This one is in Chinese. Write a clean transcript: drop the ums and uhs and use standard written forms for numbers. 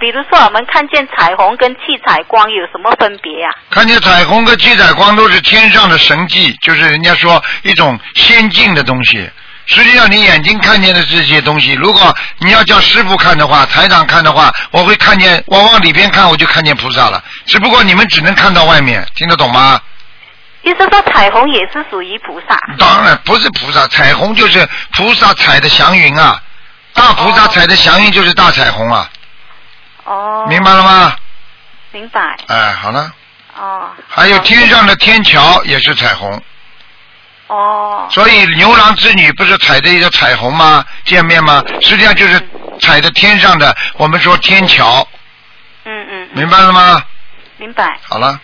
比如说我们看见彩虹跟七彩光有什么分别呀？ 看见彩虹跟七彩光都是天上的神迹，就是人家说一种仙境的东西。实际上你眼睛看见的这些东西，如果你要叫师父看的话，台长看的话，我会看见，我往里边看我就看见菩萨了，只不过你们只能看到外面，听得懂吗？ 意思说彩虹也是属于菩萨？ 当然不是菩萨，彩虹就是菩萨踩的祥云啊，大菩萨踩的祥云就是大彩虹啊。 哦。 明白了吗？ 明白。 哎，好了。 哦。 还有天上的天桥也是彩虹。 哦。 所以牛郎织女不是踩着一个彩虹吗？见面吗？实际上就是踩着天上的，我们说天桥。 嗯。 明白了吗？ 明白。 好了。